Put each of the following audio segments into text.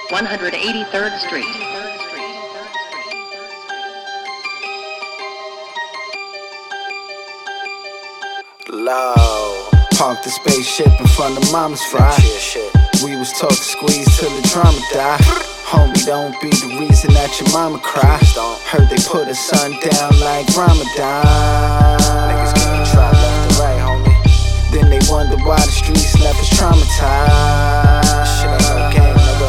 183rd Street. Low. Parked the spaceship in front of Mama's fry. We was taught to squeeze till the drama die. Homie, don't be the reason that your mama cry. Heard they put her son down like Ramadan. Niggas can't try left and right, homie. Then they wonder why the streets left us traumatized. Shit ain't no game, nigga.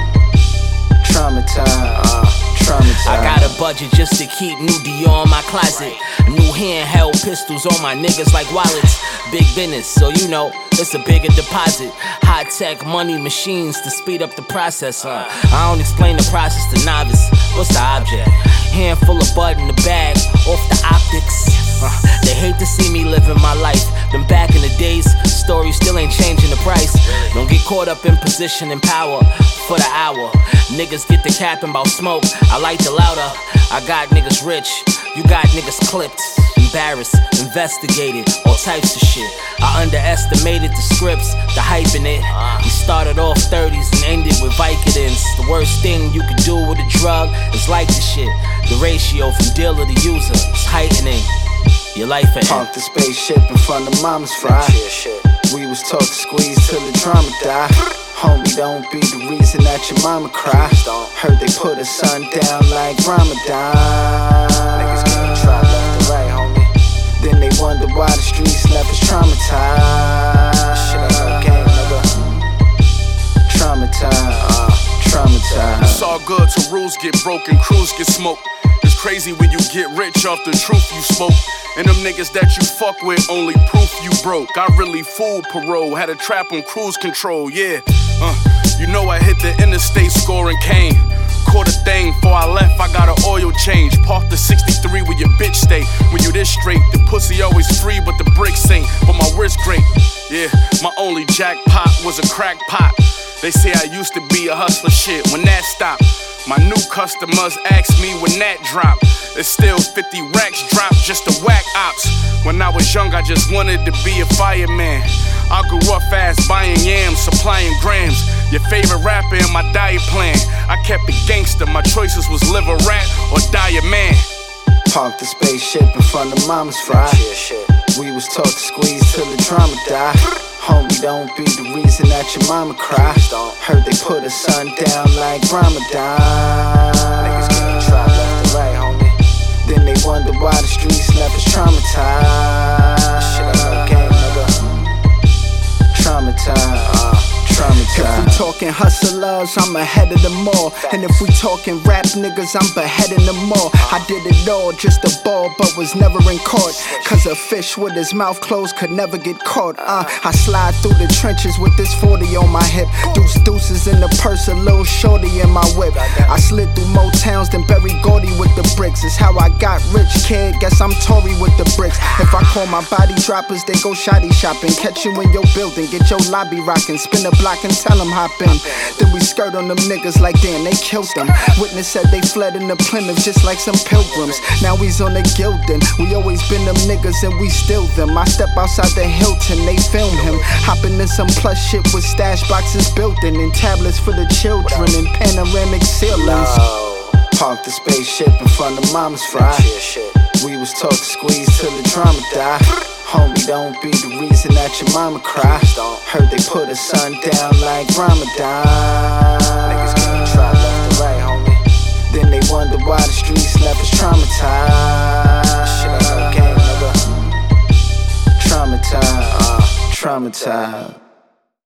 Traumatized. I got a budget just to keep new Dior in my closet. New handheld pistols on my niggas like wallets. Big business, so you know, it's a bigger deposit. High-tech money machines to speed up the process. I don't explain the process to novice. What's the object? Handful of bud in the bag, off the optics. They hate to see me living my life. Them back in the days, stories still ain't changing the price. Don't get caught up in position and power for the hour. Niggas get the capping about smoke, I like the louder. I got niggas rich, you got niggas clipped. Embarrassed, investigated, all types of shit. I underestimated the scripts, the hype in it. We started off 30s and ended with Vicodins. The worst thing you could do with a drug is like the shit. The ratio from dealer to user is heightening. Your life ahead. Parked the spaceship in front of Mama's fry. We was taught to squeeze till the drama die. Homie, don't be the reason that your mama cry. Heard they put her son down like Ramadan. Niggas can't try left and right, homie. Then they wonder why the streets left us traumatized. Shit ain't no game, nigga. Traumatized. Traumatized. It's all good till rules get broken, crews get smoked. It's crazy when you get rich off the truth you spoke. And them niggas that you fuck with only proof you broke. I really fooled parole, had a trap on cruise control, yeah. You know I hit the interstate scoring cane. Caught a thing, before I left I got an oil change. Parked the 63 where your bitch stay. When you this straight, the pussy always free but the bricks ain't. But my wrist great, yeah. My only jackpot was a crack pot. They say I used to be a hustler, shit, when that stopped. My new customers ask me when that drop. It's still 50 racks drop just to whack ops. When I was young, I just wanted to be a fireman. I grew up fast buying yams, supplying grams. Your favorite rapper in my diet plan. I kept it gangster, my choices was live a rat or die a man. Parked the spaceship in front of Mama's fry. We was taught to squeeze till the drama die. Homie, don't be the reason that your mama cry. Heard they put her son down like Ramadan. Niggas can't try left and right, homie. Then they wonder why the streets left us traumatized. Shit ain't no game, nigga. Traumatized. If we talking hustlers, I'm ahead of them all. And if we talking rap niggas, I'm beheading them all. I did it all, just a ball, but was never in court. Cause a fish with his mouth closed could never get caught. I slide through the trenches with this 40 on my hip. Deuces in the purse, a little shorty in my whip. I slid through more towns than Berry Gordy with the bricks. It's how I got rich, kid, guess I'm Tory with the bricks. If I call my body droppers, they go shoddy shopping. Catch you in your building, get your lobby rocking. Spin a block and tell them hop in. Then we skirt on them niggas like damn, they killed them. Witness said they fled in the Plymouth just like some pilgrims. Now he's on the Gildan. We always been them niggas and we still them. I step outside the Hilton, they film him. Hopping in some plush shit with stash boxes built in. And tablets for the children and panoramic ceilings. Parked the spaceship in front of Mama's fry. We was taught to squeeze till the drama die. Homie, don't be the reason that your mama cry. Heard they put her son down like Ramadan. Niggas can't try left and right, homie. Then they wonder why the streets left us traumatized. Shit ain't no game, nigga. Traumatized. Traumatized.